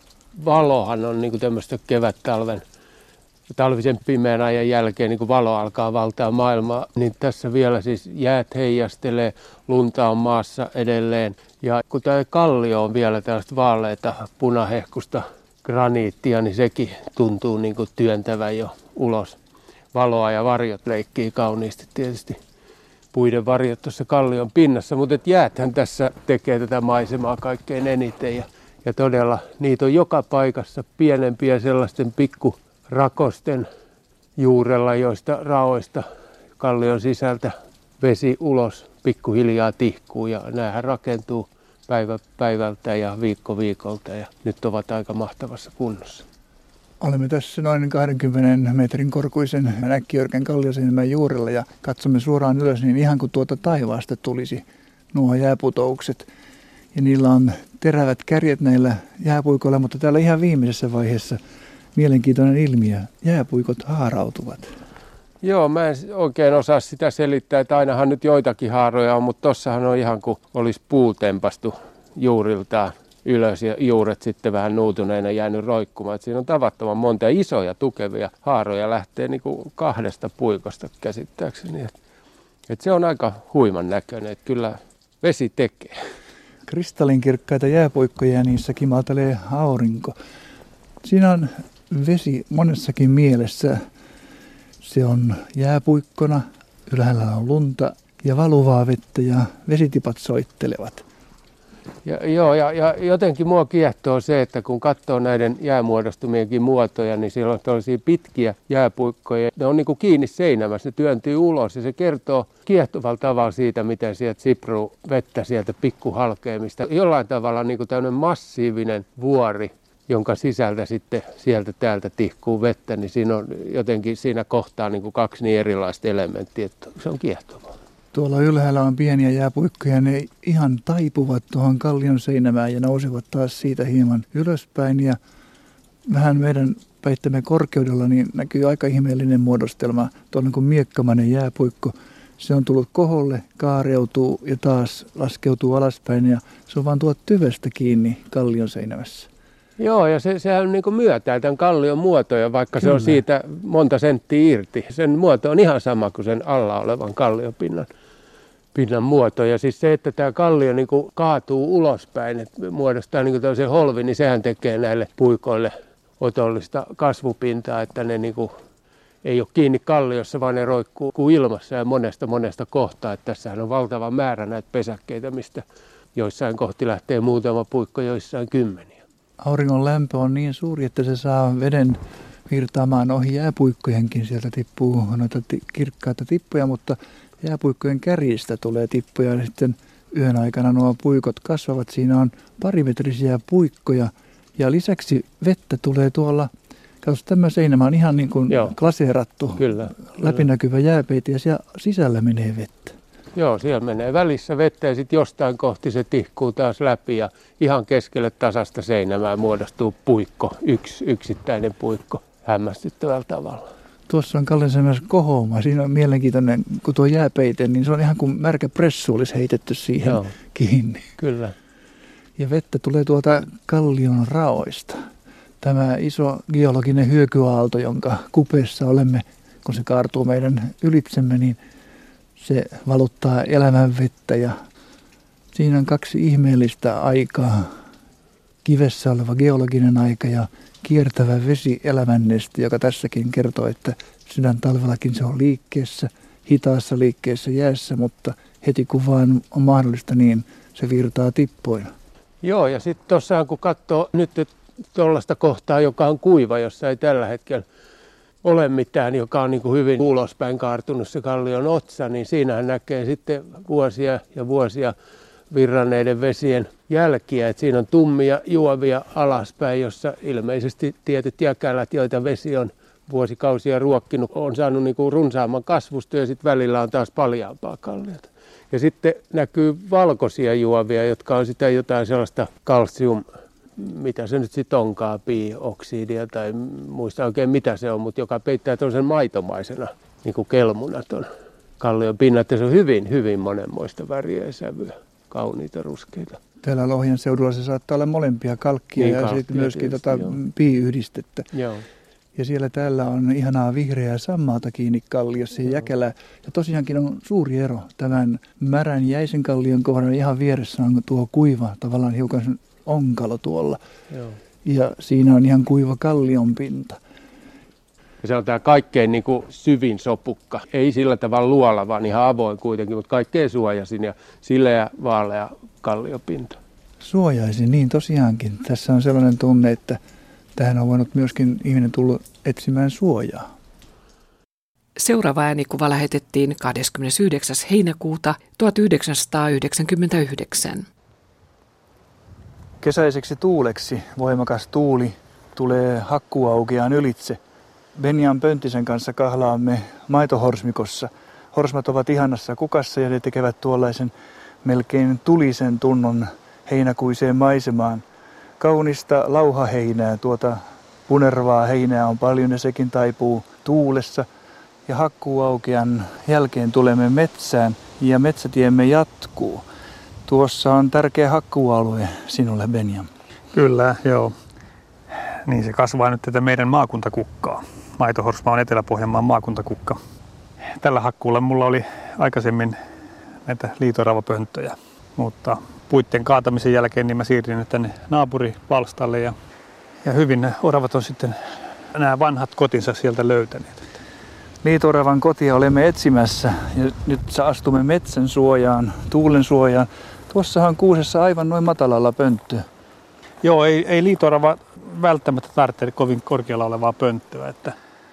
valohan on niin kuin tämmöistä kevät-talven talvisen pimeän ajan jälkeen, niin kun valo alkaa valtaa maailmaa, niin tässä vielä siis jäät heijastelee, lunta on maassa edelleen. Ja kun tämä kallio on vielä tällaista vaaleita punahehkusta graniittia, niin sekin tuntuu niin kuin työntävän jo ulos. Valoa ja varjot leikkii kauniisti tietysti. Puiden varjot tuossa kallion pinnassa, mutta jääthän tässä tekee tätä maisemaa kaikkein eniten. Ja, ja todella niitä on joka paikassa pienempiä sellaisten pikku rakosten juurella, joista raoista kallion sisältä vesi ulos pikkuhiljaa tihkuu ja näähän rakentuu päivä päivältä ja viikko viikolta ja nyt ovat aika mahtavassa kunnossa.
Olemme tässä noin kahdenkymmenen metrin korkuisen Näkkijärven kallioseinämän juurella ja katsomme suoraan ylös, niin ihan kuin tuota taivaasta tulisi nuo jääputoukset. Ja niillä on terävät kärjet näillä jääpuikoilla, mutta täällä ihan viimeisessä vaiheessa mielenkiintoinen ilmiö. Jääpuikot haarautuvat.
Joo, mä en oikein osaa sitä selittää, että ainahan nyt joitakin haaroja on, mutta tossahan on ihan kuin olisi puu tempastu juuriltaan ylös ja juuret sitten vähän nuutuneena jäänyt roikkumaan. Että siinä on tavattoman monta isoja tukevia haaroja lähtee niin kuin kahdesta puikosta käsittääkseni. Et, et se on aika huiman näköinen, että kyllä vesi tekee.
Kristallinkirkkaita jääpuikkoja ja niissä kimaltelee aurinko. Siinä on vesi monessakin mielessä. Se on jääpuikkona, ylhäällä on lunta ja valuvaa vettä ja vesitipat soittelevat.
Ja, joo, ja, ja jotenkin mua kiehtoo se, että kun katsoo näiden jäämuodostumienkin muotoja, niin siellä on tällaisia pitkiä jääpuikkoja. Ne on niin kuin kiinni seinämässä, ne työntyy ulos ja se kertoo kiehtovalla tavalla siitä, miten sieltä sipruu vettä sieltä pikkuhalkeamista. Jollain tavalla niin kuin tämmöinen massiivinen vuori, jonka sisältä sitten sieltä täältä tihkuu vettä, niin siinä on jotenkin siinä kohtaa niin kuin kaksi niin erilaista elementtiä, että se on kiehtovaa.
Tuolla ylhäällä on pieniä jääpuikkoja, ne ihan taipuvat tuohon kallion seinämään ja nousevat taas siitä hieman ylöspäin. Ja vähän meidän päittämme korkeudella niin näkyy aika ihmeellinen muodostelma, tuollainen kuin miekkamainen jääpuikko. Se on tullut koholle, kaareutuu ja taas laskeutuu alaspäin ja se on vaan tuo tyvestä kiinni kallion seinämässä.
Joo, ja se, sehän niin kuin myötää tämän kallion muotoja, vaikka Kyllä. se on siitä monta senttiä irti. Sen muoto on ihan sama kuin sen alla olevan kalliopinnan pinnan muoto. Ja siis se, että tämä kallio niin kuin kaatuu ulospäin, että muodostaa niin kuin tällaisen holvin, niin sehän tekee näille puikoille otollista kasvupintaa, että ne niin kuin ei ole kiinni kalliossa, vaan ne roikkuu ilmassa ja monesta monesta kohtaa. Että tässähän on valtava määrä näitä pesäkkeitä, mistä joissain kohti lähtee muutama puikko, joissain kymmeniä.
auringon lämpö on niin suuri, että se saa veden virtaamaan ohi jääpuikkojenkin. Sieltä tippuu noita ti- kirkkaita tippuja, mutta jääpuikkojen kärjistä tulee tippuja ja sitten yön aikana nuo puikot kasvavat. Siinä on parimetrisiä puikkoja ja lisäksi vettä tulee tuolla. Katso, tämä seinämä on ihan niin kuin Joo. glaseerattu, kyllä, läpinäkyvä jääpeite ja siellä sisällä menee vettä.
Joo, siellä menee välissä vettä ja sitten jostain kohti se tihkuu taas läpi ja ihan keskelle tasasta seinämää muodostuu puikko, yksi yksittäinen puikko hämmästyttävällä tavalla.
Tuossa on Kallensemässä kohouma. Siinä on mielenkiintoinen, kun tuo jääpeite, niin se on ihan kuin märkä pressu olisi heitetty siihen Joo. kiinni.
Kyllä.
Ja vettä tulee tuolta kallion raoista. Tämä iso geologinen hyökyaalto, jonka kupeessa olemme, kun se kaartuu meidän ylitsemme, niin se valuttaa elämän vettä. Ja siinä on kaksi ihmeellistä aikaa. Kivessä oleva geologinen aika ja kiertävä vesi elämänneste, joka tässäkin kertoo, että sydäntalvellakin se on liikkeessä, hitaassa liikkeessä jäässä, mutta heti kun vaan on mahdollista, niin se virtaa tippoina.
Joo, ja sitten tuossa kun katsoo nyt tuollaista kohtaa, joka on kuiva, jossa ei tällä hetkellä ole mitään, joka on niin kuin hyvin ulospäin kaartunut se kallion otsa, niin siinähän näkee sitten vuosia ja vuosia virranneiden vesien jälkiä. Et siinä on tummia juovia alaspäin, jossa ilmeisesti tietyt jäkälät, joita vesi on vuosikausia ruokkinut, on saanut niin kuin runsaamman kasvusta ja sitten välillä on taas paljaampaa kalliota. Ja sitten näkyy valkoisia juovia, jotka on sitä jotain sellaista kalsium, mitä se nyt sitten onkaan, pi-oksidia tai muista oikein mitä se on, mutta joka peittää tuollaisen maitomaisena niin kuin kelmuna tuon kallion pinnan, että se on hyvin, hyvin monenmoista väriä ja sävyä. Kauniita ruskeita.
Täällä Lohjan seudulla se saattaa olla molempia, kalkkia niin, ja kalkkia sitten myöskin tietysti, tota pi-yhdistettä.
Joo.
Ja siellä täällä on ihanaa vihreää sammalta kiinni kalliossa ja jäkälä. Ja tosiaankin on suuri ero. Tämän märän jäisen kallion kohdalla ihan vieressä on tuo kuiva, tavallaan hiukan onkalo tuolla.
Joo.
Ja siinä on ihan kuiva kallion pinta.
Ja se on tämä kaikkein niin kuin syvin sopukka. Ei sillä tavalla luola, vaan ihan avoin kuitenkin, mutta kaikkein suojasin ja sileä, vaalea kalliopinta.
Suojaisin, niin tosiaankin. Tässä on sellainen tunne, että tähän on voinut myöskin ihminen tullut etsimään suojaa.
Seuraava äänikuva lähetettiin kahdeskymmenesyhdeksäs heinäkuuta tuhatyhdeksänsataayhdeksänkymmentäyhdeksän.
Kesäiseksi tuuleksi voimakas tuuli tulee hakkuaukeaan ylitse. Benjan Pönttisen kanssa kahlaamme maitohorsmikossa. Horsmat ovat ihanassa kukassa ja ne tekevät tuollaisen melkein tulisen tunnon heinäkuiseen maisemaan. Kaunista lauhaheinää, tuota punervaa heinää on paljon ja sekin taipuu tuulessa. Ja hakkuaukean jälkeen tulemme metsään ja metsätiemme jatkuu. Tuossa on tärkeä hakkuualue sinulle, Benjan.
Kyllä, joo. Niin se kasvaa nyt tätä meidän maakuntakukkaa. Maitohorsma on Etelä-Pohjanmaan maakuntakukka. Tällä hakkuulla mulla oli aikaisemmin näitä liito-oravapönttöjä, mutta puitten kaatamisen jälkeen niin mä siirryin nyt tänne naapuripalstalle ja, ja hyvin ne oravat on sitten nämä vanhat kotinsa sieltä löytäneet.
Liito-oravan kotia olemme etsimässä ja nyt astumme metsän suojaan, tuulen suojaan. Tuossahan kuusessa aivan noin matalalla pönttöä.
Joo, ei, ei liito-orava välttämättä tarvitse kovin korkealla olevaa pönttöä. Että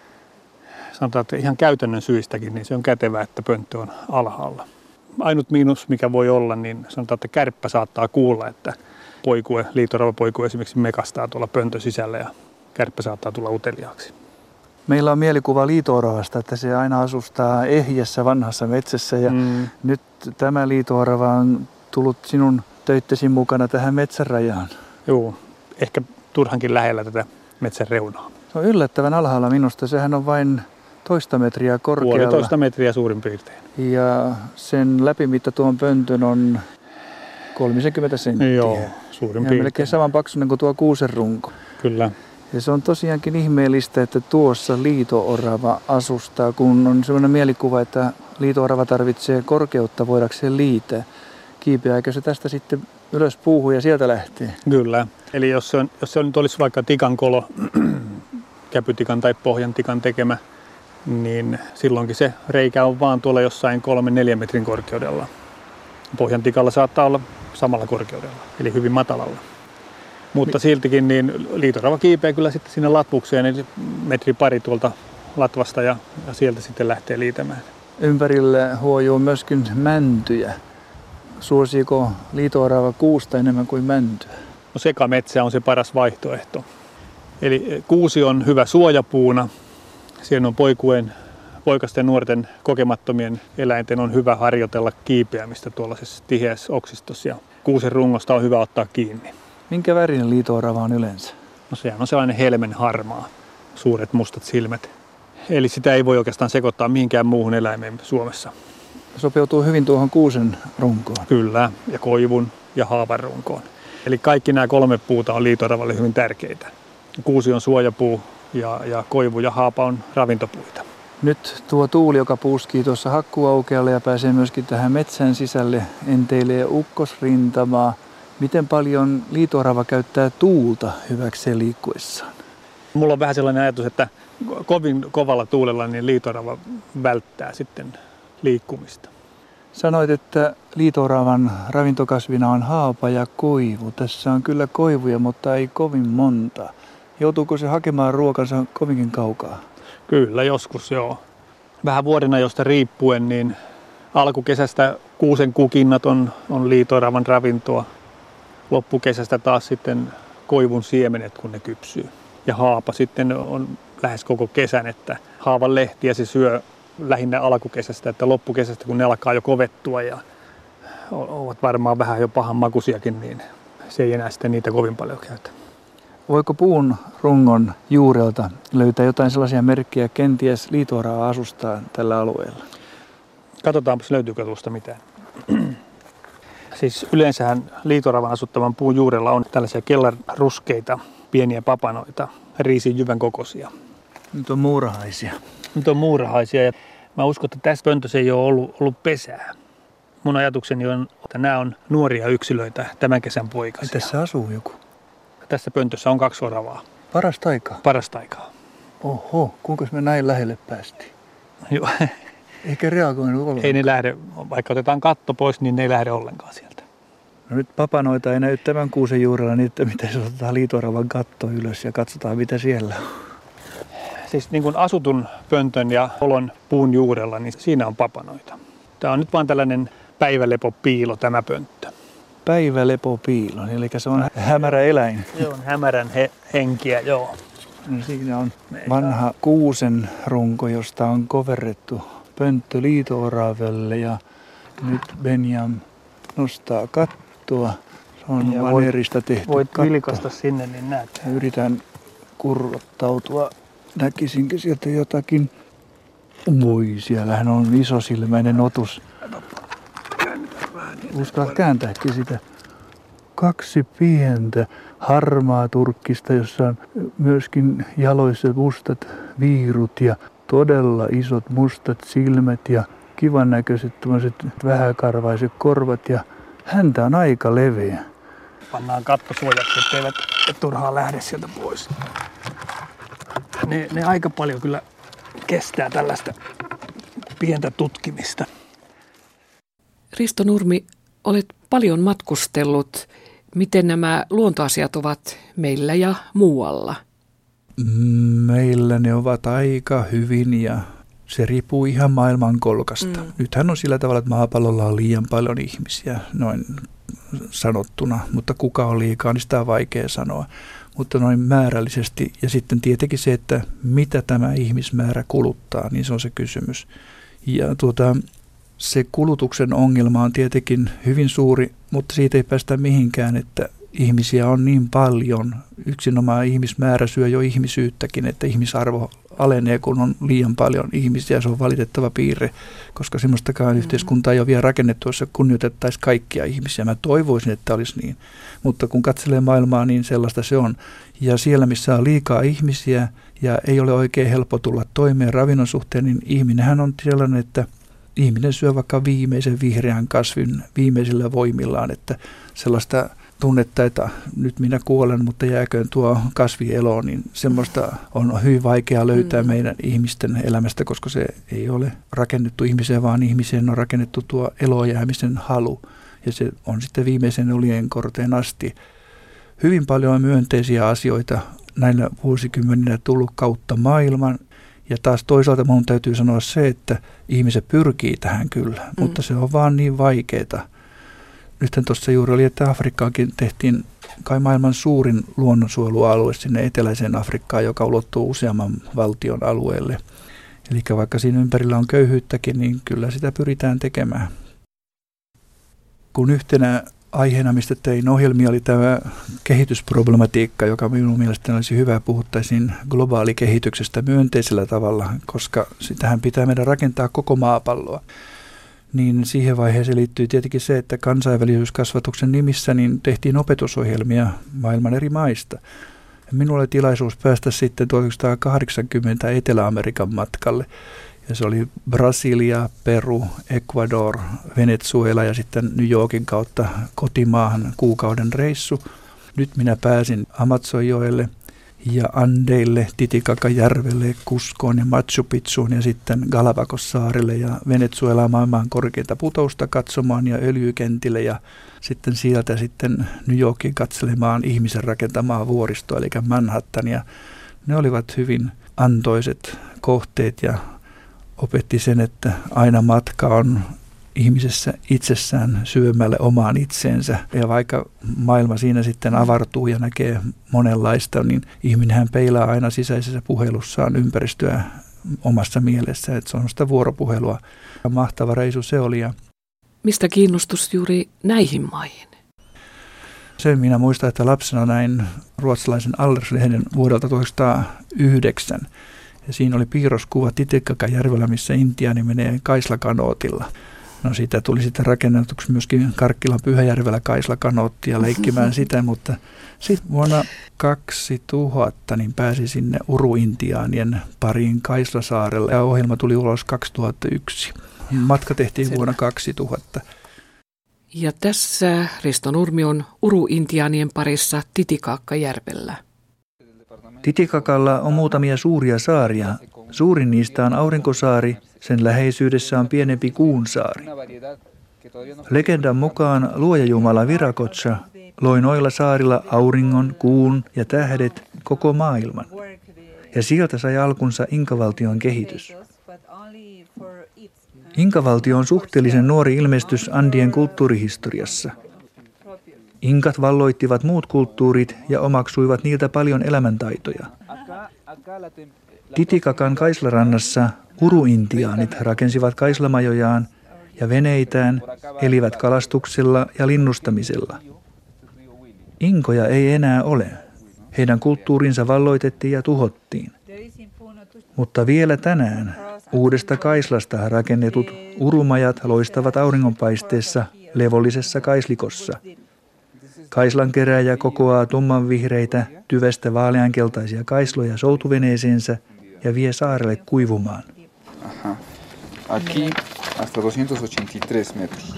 sanotaan, että ihan käytännön syistäkin niin se on kätevää, että pönttö on alhaalla. Ainut miinus, mikä voi olla, niin sanotaan, että kärppä saattaa kuulla, että poikue, liito-orava poikue esimerkiksi mekastaa tuolla pöntön sisällä ja kärppä saattaa tulla uteliaaksi.
Meillä on mielikuva liito-oravasta, että se aina asustaa ehjässä vanhassa metsässä ja mm. nyt tämä liito-orava on tullut sinun töittesi mukana tähän metsänrajaan.
Joo, ehkä turhankin lähellä tätä metsän reunaa.
Se on yllättävän alhaalla minusta. Sehän on vain toista metriä korkealla.
Puolitoista metriä suurin piirtein.
Ja sen läpimitta tuon pöntön on kolmekymmentä senttiä.
Joo, suurin piirtein.
Ja melkein saman paksuinen kuin tuo kuusen runko.
Kyllä.
Ja se on tosiaankin ihmeellistä, että tuossa liito-orava asustaa, kun on sellainen mielikuva, että liito-orava tarvitsee korkeutta voidakseen liitää. Kiipeääkö se tästä sitten ylös puuhun ja sieltä lähtee?
Kyllä. Eli jos se, on, jos se nyt olisi vaikka tikan kolo, käpytikan tai pohjantikan tekemä, niin silloinkin se reikä on vaan tuolla jossain kolmen neljän metrin korkeudella. Pohjantikalla saattaa olla samalla korkeudella, eli hyvin matalalla. Mutta siltikin niin liito-orava kiipeää kyllä sitten sinne latvukseen, eli metri pari tuolta latvasta ja, ja sieltä sitten lähtee liitämään.
Ympärille huojuu myöskin mäntyjä. Suosiiko liito-orava kuusta enemmän kuin mäntyä?
No sekametsä on se paras vaihtoehto. Eli kuusi on hyvä suojapuuna. Siinä on poikuen, poikasten nuorten kokemattomien eläinten on hyvä harjoitella kiipeämistä tuollaisessa tiheässä oksistossa. Ja kuusen rungosta on hyvä ottaa kiinni.
Minkä värinen liito-orava on yleensä?
No sehän on sellainen helmen harmaa, suuret mustat silmät. Eli sitä ei voi oikeastaan sekoittaa mihinkään muuhun eläimeen Suomessa.
Sopeutuu hyvin tuohon kuusen runkoon.
Kyllä, ja koivun ja haavan runkoon. Eli kaikki nämä kolme puuta on liito-oravalle hyvin tärkeitä. Kuusi on suojapuu ja, ja koivu ja haapa on ravintopuita.
Nyt tuo tuuli, joka puuskii tuossa hakkuaukealle ja pääsee myöskin tähän metsän sisälle, enteilee ukkosrintamaa. Miten paljon liito-orava käyttää tuulta hyväkseen liikkuessaan?
Mulla on vähän sellainen ajatus, että kovin kovalla tuulella niin liito-orava välttää sitten liikkumista.
Sanoit, että liito-oravan ravintokasvina on haapa ja koivu. Tässä on kyllä koivuja, mutta ei kovin monta. Joutuuko se hakemaan ruokansa kovinkin kaukaa?
Kyllä, joskus joo. Vähän vuodenajosta riippuen, niin alkukesästä kuusen kukinnat on, on liito-oravan ravintoa. Loppukesästä taas sitten koivun siemenet, kun ne kypsyy. Ja haapa sitten on lähes koko kesän, että haavan lehtiä se syö lähinnä alkukesästä, että loppukesästä, kun ne alkaa jo kovettua ja ovat varmaan vähän jo pahan makuisiakin, niin se ei enää sitten niitä kovin paljon käytä.
Voiko puun rungon juurelta löytää jotain sellaisia merkkejä, kenties liito-orava asustaa tällä alueella?
Katsotaanpa, löytyykö tuosta mitään. Siis yleensähän liito-oravan asuttavan puun juurella on tällaisia kellaruskeita, pieniä papanoita, riisin jyvän kokoisia.
Nyt on muurahaisia.
Nyt on muurahaisia ja mä uskon, että tässä pöntössä ei ole ollut, ollut pesää. Mun ajatukseni on, että nämä on nuoria yksilöitä, tämän kesän poikasia.
Tässä asuu joku?
Tässä pöntössä on kaksi oravaa.
Parasta aikaa?
Parasta aikaa.
Oho, kuinka me näin lähelle päästiin?
Joo.
Eikä reagoinut ollenkaan.
Ei ne lähde, vaikka otetaan katto pois, niin ne ei lähde ollenkaan sieltä.
No nyt papanoita ei näy tämän kuusen juurella niin, että miten se otetaan liito-oravan katto ylös ja katsotaan mitä siellä on.
Siis niin kuin asutun pöntön ja olon puun juurella, niin siinä on papanoita. Tämä on nyt vaan tällainen päivälepopiilo tämä pönttö.
Päivälepopiilo, eli se on hämärä eläin.
Se on hämärän he- henkiä, joo.
No, siinä on vanha kuusen runko, josta on koverrettu pönttö liito-oravelle ja nyt Benjam nostaa kattoa. Se on
ja
vanerista tehty
voit
katto.
vilkaista sinne, niin näet.
Yritän kurrottautua. Näkisinkö sieltä jotakin? Voi, siellähän on isosilmäinen otus. Uskallat kääntääkin sitä. Kaksi pientä harmaa turkkista, jossa on myöskin jaloissa mustat viirut ja todella isot mustat silmät ja kivan näköiset vähäkarvaiset korvat ja häntä on aika leveä.
Pannaan katto suojaksi, etteivät turhaan lähde sieltä pois. Ne, ne aika paljon kyllä kestää tällaista pientä tutkimista.
Risto Nurmi, olet paljon matkustellut. Miten nämä luontoasiat ovat meillä ja muualla?
Meillä ne ovat aika hyvin ja se riippuu ihan maailmankolkasta. Mm. Nythän on sillä tavalla, että maapallolla on liian paljon ihmisiä, noin sanottuna, mutta kuka on liikaa, niin sitä on vaikea sanoa. Mutta noin määrällisesti ja sitten tietenkin se, että mitä tämä ihmismäärä kuluttaa, niin se on se kysymys. Ja tuota, se kulutuksen ongelma on tietenkin hyvin suuri, mutta siitä ei päästä mihinkään, että ihmisiä on niin paljon. Yksinomaan ihmismäärä syö jo ihmisyyttäkin, että ihmisarvo alenee, kun on liian paljon ihmisiä. Se on valitettava piirre, koska semmoistakaan mm. yhteiskuntaa ei ole vielä rakennettu, jossa kunnioitettaisiin kaikkia ihmisiä. Mä toivoisin, että olisi niin, mutta kun katselee maailmaa, niin sellaista se on. Ja siellä, missä on liikaa ihmisiä ja ei ole oikein helppo tulla toimeen ravinnon suhteen, niin ihminenhän on sellainen, että ihminen syö vaikka viimeisen vihreän kasvin viimeisillä voimillaan, että sellaista tunnetta, että nyt minä kuolen, mutta jääköön tuo kasvi eloon, niin semmoista on hyvin vaikea löytää mm. meidän ihmisten elämästä, koska se ei ole rakennettu ihmiseen, vaan ihmiseen on rakennettu tuo elojäämisen halu. Ja se on sitten viimeisen olien korteen asti Hyvin paljon myönteisiä asioita näillä vuosikymmeninä tullut kautta maailman. Ja taas toisaalta minun täytyy sanoa se, että ihmiset pyrkii tähän kyllä, mm. mutta se on vaan niin vaikeaa. Nythän tuossa juuri oli, että Afrikkaakin tehtiin kai maailman suurin luonnonsuojelualue sinne eteläiseen Afrikkaan, joka ulottuu useamman valtion alueelle. Eli vaikka siinä ympärillä on köyhyyttäkin, niin kyllä sitä pyritään tekemään. Kun yhtenä aiheena, mistä tein ohjelmia, oli tämä kehitysproblematiikka, joka minun mielestäni olisi hyvä puhuttaisiin globaalikehityksestä myönteisellä tavalla, koska sitähän pitää meidän rakentaa koko maapalloa. Niin siihen vaiheeseen liittyy tietenkin se, että kansainvälisyyskasvatuksen nimissä niin tehtiin opetusohjelmia maailman eri maista. Minulla oli tilaisuus päästä sitten tuhatyhdeksänsataakahdeksankymmentä Etelä-Amerikan matkalle. Ja se oli Brasilia, Peru, Ecuador, Venezuela ja sitten New Yorkin kautta kotimaahan kuukauden reissu. Nyt minä pääsin Amazonjoelle ja Andeille, Titicacajärvelle, Cuscoon ja Machu Picchuun ja sitten Galapagossaarille ja Venezuelaan maailman korkeinta putousta katsomaan ja öljykentille ja sitten sieltä sitten New Yorkin katselemaan ihmisen rakentamaa vuoristoa eli Manhattania. Ne olivat hyvin antoiset kohteet ja opetti sen, että aina matka on ihmisessä itsessään syömälle omaan itseensä. Ja vaikka maailma siinä sitten avartuu ja näkee monenlaista, niin ihminenhän peilaa aina sisäisessä puhelussaan ympäristöä omassa mielessä. Että se on sitä vuoropuhelua. Mahtava reisu se oli.
Mistä kiinnostus juuri näihin maihin?
Sen minä muistan, että lapsena näin ruotsalaisen Alderslehden vuodelta tuhatyhdeksänsataayhdeksän. Ja siinä oli piirroskuva Titicacajärvellä, missä intiaani menee kaislakanootilla. No siitä tuli sitten rakennetuksi myöskin Karkkilan Pyhäjärvellä kaislakanoottia leikkimään sitä, mutta sitten vuonna kaksituhatta niin pääsi sinne Uru-intiaanien pariin Kaislasaarelle ja ohjelma tuli ulos kaksituhattayksi. Matka tehtiin vuonna kaksituhatta.
Ja tässä Risto Nurmi on Uru-intiaanien parissa Titicacajärvellä.
Titicacalla on muutamia suuria saaria. Suurin niistä on Aurinkosaari, sen läheisyydessä on pienempi Kuunsaari. Legendan mukaan luojajumala Viracocha loi noilla saarilla auringon, kuun ja tähdet koko maailman. Ja sieltä sai alkunsa Inkavaltion kehitys. Inkavaltio on suhteellisen nuori ilmestys Andien kulttuurihistoriassa. Inkat valloittivat muut kulttuurit ja omaksuivat niiltä paljon elämäntaitoja. Titicacan kaislarannassa Uru-intiaanit rakensivat kaislamajojaan ja veneitään, elivät kalastuksella ja linnustamisella. Inkoja ei enää ole. Heidän kulttuurinsa valloitettiin ja tuhottiin. Mutta vielä tänään uudesta kaislasta rakennetut urumajat loistavat auringonpaisteessa levollisessa kaislikossa. Kaislankerääjä kokoaa tummanvihreitä, tyvestä vaaleankeltaisia kaisloja soutuveneeseensä ja vie saarelle kuivumaan.
Aha. Aquí hasta doscientos metros.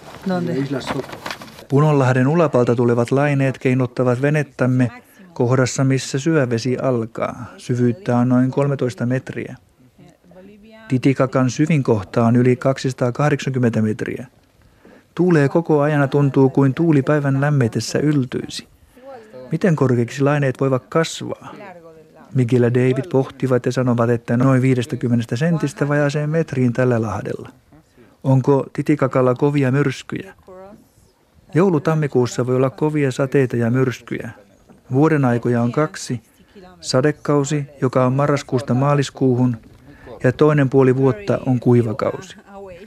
Punonlahden ulapalta tulevat laineet keinottavat venettämme kohdassa, missä syövesi alkaa. Syvyyttä on noin kolmetoista metriä. Titicacan syvin kohta on yli kaksisataakahdeksankymmentä metriä. Tuulee koko ajana tuntuu kuin tuuli päivän lämmetessä yltyisi. Miten korkeiksi laineet voivat kasvaa? Miguel ja David pohtivat ja sanovat, että noin viisikymmentä sentistä vajaaseen metriin tällä lahdella. Onko Titicacalla kovia myrskyjä? Joulu-tammikuussa voi olla kovia sateita ja myrskyjä. Vuoden aikoja on kaksi. Sadekausi, joka on marraskuusta maaliskuuhun, ja toinen puoli vuotta on kuivakausi.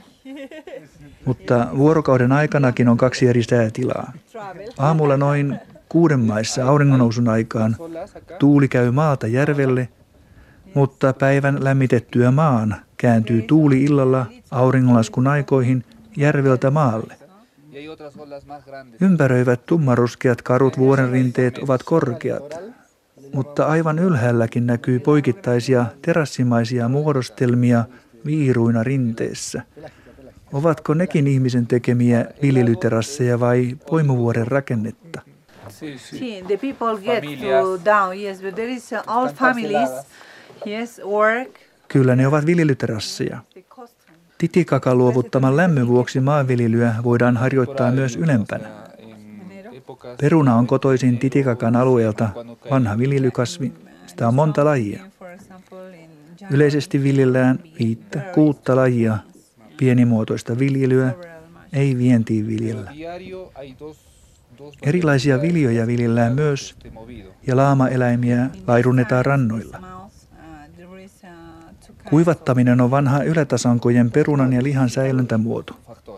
Mutta vuorokauden aikanakin on kaksi eri säätilaa. Aamulla noin kuuden maissa auringonnousun aikaan tuuli käy maata järvelle, mutta päivän lämmitettyä maan kääntyy tuuli illalla auringonlaskun aikoihin järveltä maalle. Ympäröivät tummaruskeat karut vuorenrinteet ovat korkeat, mutta aivan ylhäälläkin näkyy poikittaisia terassimaisia muodostelmia viiruina rinteessä. Ovatko nekin ihmisen tekemiä viljelyterasseja vai poimuvuoren rakennetta?
The people get to down, yes, but there is all families, yes, work.
Kyllä ne ovat viljelyterasseja. Titicacan luovuttaman lämmön vuoksi maanviljelyä voidaan harjoittaa myös ylempänä. Peruna on kotoisin Titicacan alueelta, vanha viljelykasvi. Sitä on monta lajia. Yleisesti viljellään viittä, kuutta lajia, pienimuotoista viljelyä, ei vientiin viljellä. Erilaisia viljoja viljellään myös ja laamaeläimiä laidunnetaan rannoilla. Kuivattaminen on vanha ylätasankojen perunan ja lihan säilöntämuoto.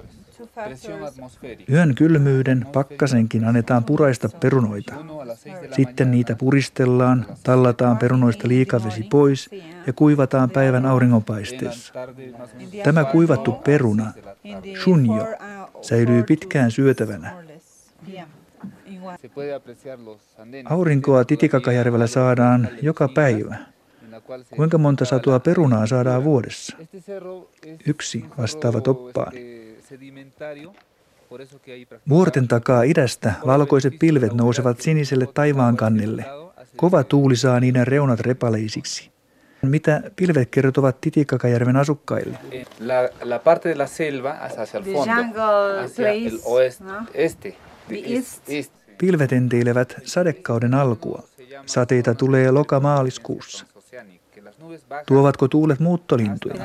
Yön kylmyyden pakkasenkin annetaan puraista perunoita. Sitten niitä puristellaan, tallataan perunoista liikavesi pois ja kuivataan päivän auringonpaisteessa. Tämä kuivattu peruna, shunjo, säilyy pitkään syötävänä. Aurinkoa Titicacajärvellä saadaan joka päivä. Kuinka monta satoa perunaa saadaan vuodessa? Yksi vastaavat oppaan. Vuorten takaa idästä valkoiset pilvet nousevat siniselle taivaankannelle. Kova tuuli saa niiden reunat repaleisiksi. Mitä pilvet kertovat Titicacajärven asukkaille?
La, la parte de la selva hacia el fondo, hacia el oeste, este, east.
Pilvet enteilevät sadekauden alkua. Sateita tulee loka-maaliskuussa. Tuovatko tuulet muuttolintuja?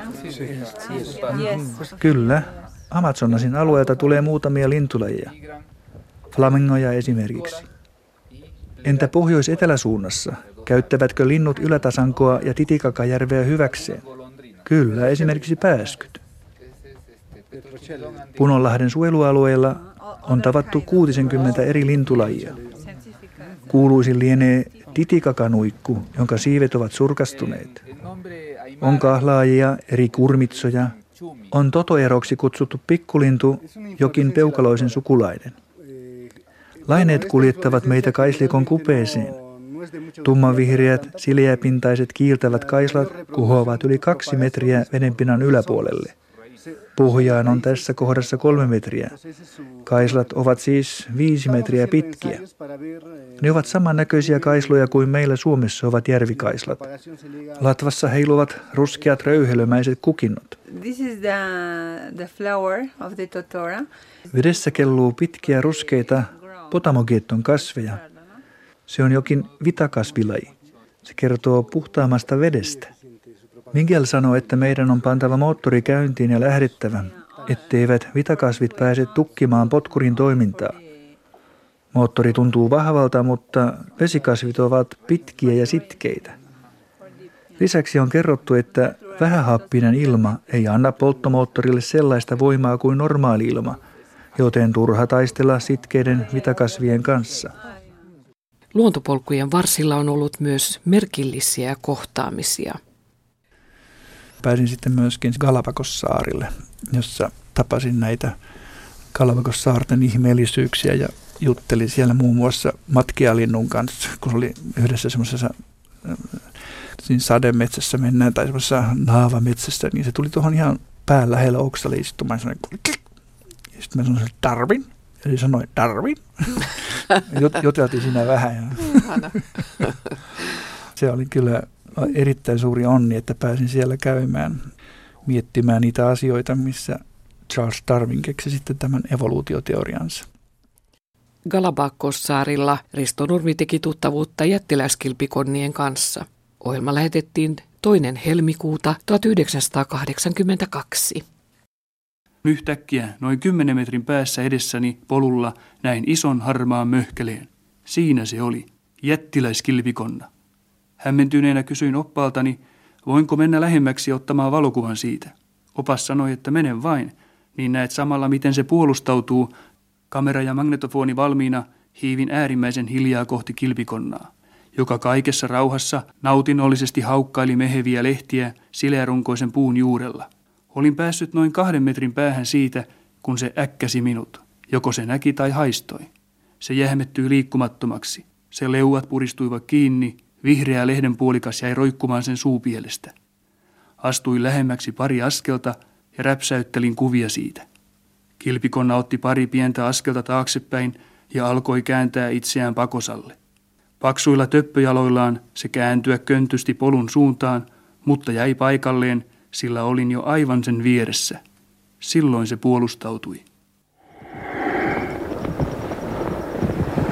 Kyllä. Amazonasin alueelta tulee muutamia lintulajeja. Flamingoja esimerkiksi. Entä pohjois-eteläsuunnassa? Käyttävätkö linnut ylätasankoa ja Titicacajärveä hyväkseen? Kyllä, esimerkiksi pääskyt. Punonlahden suojelualueella on tavattu kuusikymmentä eri lintulajia. Kuuluisin lienee Titicacanuikku, jonka siivet ovat surkastuneet. On kahlaajia, eri kurmitsoja. On totoeroksi kutsuttu pikkulintu, jokin peukaloisen sukulainen. Laineet kuljettavat meitä kaislikon kupeeseen. Tummanvihreät, sileäpintaiset kiiltävät kaislat kuhoavat yli kaksi metriä vedenpinnan yläpuolelle. Pohjaan on tässä kohdassa kolme metriä. Kaislat ovat siis viisi metriä pitkiä. Ne ovat samannäköisiä kaisloja kuin meillä Suomessa ovat järvikaislat. Latvassa heiluvat ruskeat röyhelömäiset kukinnot.
This is the, the flower of the totora.
Vedessä kelluu pitkiä ruskeita potamokietton kasveja. Se on jokin vitakasvilaji. Se kertoo puhtaammasta vedestä. Miguel sanoi, että meidän on pantava moottori käyntiin ja lähdettävä, etteivät vitakasvit pääse tukkimaan potkurin toimintaa. Moottori tuntuu vahvalta, mutta vesikasvit ovat pitkiä ja sitkeitä. Lisäksi on kerrottu, että vähähappinen ilma ei anna polttomoottorille sellaista voimaa kuin normaali ilma, joten turha taistella sitkeiden vitakasvien kanssa.
Luontopolkujen varsilla on ollut myös merkillisiä kohtaamisia.
Pääsin sitten myöskin Galapagossaarille, jossa tapasin näitä Galapagossaarten ihmeellisyyksiä ja juttelin siellä muun muassa matkialinnun kanssa, kun se oli yhdessä semmoisessa siinä sademetsässä mennään tai semmoisessa naavametsässä, niin se tuli tuohon ihan pään lähellä oksalle istumaan. Ja sitten mä sanoin, Darwin. Eli sanoin, Darwin. Joteltiin siinä vähän. Se oli kyllä erittäin suuri onni, että pääsin siellä käymään, miettimään niitä asioita, missä Charles Darwin keksi sitten tämän evoluutioteoriansa.
Galapagossaarilla Risto Nurmi teki tuttavuutta jättiläiskilpikonnien kanssa. Ohjelma lähetettiin toinen helmikuuta tuhatyhdeksänsataakahdeksankymmentäkaksi.
Yhtäkkiä noin kymmenen metrin päässä edessäni polulla näin ison harmaan möhkäleen. Siinä se oli, jättiläiskilpikonna. Hämmentyneenä kysyin oppaaltani, voinko mennä lähemmäksi ottamaan valokuvan siitä. Opas sanoi, että menen vain, niin näet samalla miten se puolustautuu. Kamera ja magnetofoni valmiina hiivin äärimmäisen hiljaa kohti kilpikonnaa, joka kaikessa rauhassa nautinnollisesti haukkaili meheviä lehtiä sileärunkoisen puun juurella. Olin päässyt noin kahden metrin päähän siitä, kun se äkkäsi minut. Joko se näki tai haistoi. Se jähmettyi liikkumattomaksi. Se leuat puristuivat kiinni, vihreä lehdenpuolikas jäi roikkumaan sen suupielestä. Astuin lähemmäksi pari askelta ja räpsäyttelin kuvia siitä. Kilpikonna otti pari pientä askelta taaksepäin ja alkoi kääntää itseään pakosalle. Paksuilla töppöjaloillaan se kääntyä köntysti polun suuntaan, mutta jäi paikalleen, sillä olin jo aivan sen vieressä. Silloin se puolustautui.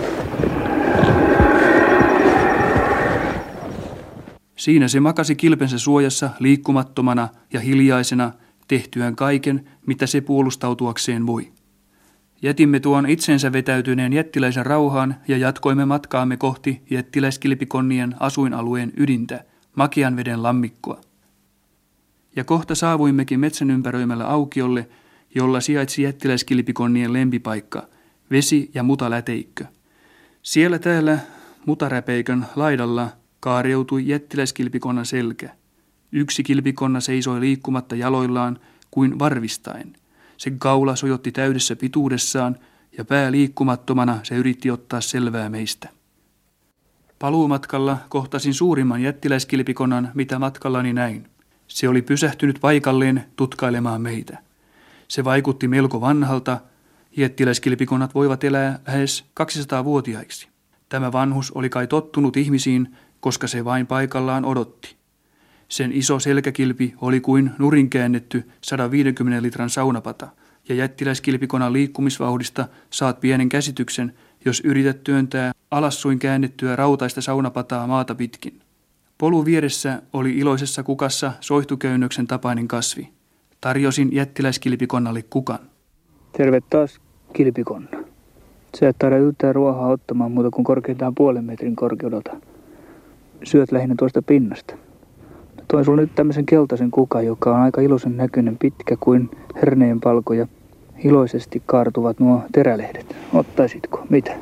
Siinä se makasi kilpensä suojassa liikkumattomana ja hiljaisena, tehtyään kaiken, mitä se puolustautuakseen voi. Jätimme tuon itsensä vetäytyneen jättiläisen rauhaan ja jatkoimme matkaamme kohti jättiläiskilpikonnien asuinalueen ydintä, Makianveden lammikkoa. Ja kohta saavuimmekin metsän ympäröimällä aukiolle, jolla sijaitsi jättiläiskilpikonnien lempipaikka, vesi- ja mutaläteikkö. Siellä täällä mutaräpeikön laidalla kaarieutui jättiläiskilpikonnan selkä. Yksi kilpikonna seisoi liikkumatta jaloillaan kuin varvistaen. Sen kaula sojotti täydessä pituudessaan ja pää liikkumattomana se yritti ottaa selvää meistä. Paluumatkalla kohtasin suurimman jättiläiskilpikonnan, mitä matkallani näin. Se oli pysähtynyt paikalleen tutkailemaan meitä. Se vaikutti melko vanhalta. Jättiläiskilpikonnat voivat elää lähes kaksisataavuotiaiksi. Tämä vanhus oli kai tottunut ihmisiin, koska se vain paikallaan odotti. Sen iso selkäkilpi oli kuin nurin käännetty sata viisikymmentä litran saunapata, ja jättiläiskilpikonnan liikkumisvauhdista saat pienen käsityksen, jos yrität työntää alassuin käännettyä rautaista saunapataa maata pitkin. Polun vieressä oli iloisessa kukassa soihtuköynnöksen tapainen kasvi. Tarjosin jättiläiskilpikonnalle kukan.
Terve taas, kilpikonna. Sä et taida yhtään ruohaa ottamaan muuta kuin korkeintaan puolen metrin korkeudelta. Syöt lähinnä tuosta pinnasta. Toin sulle nyt tämmöisen keltaisen kukan, joka on aika iloisen näköinen, pitkä kuin herneen palkoja. Iloisesti kaartuvat nuo terälehdet. Ottaisitko? Mitä?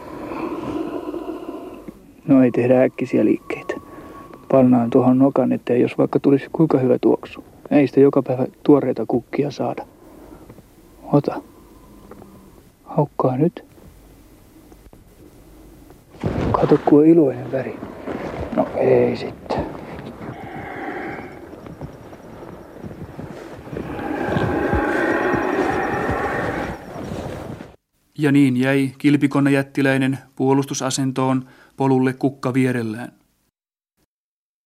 No ei tehdä äkkisiä liikkeitä. Pannaan tuohon nokan eteen, jos vaikka tulisi kuinka hyvä tuoksu. Ei sitä joka päivä tuoreita kukkia saada. Ota. Haukkaa nyt. Kato, kun on iloinen väri. No ei sitten.
Ja niin jäi kilpikonna jättiläinen puolustusasentoon polulle kukka vierellään.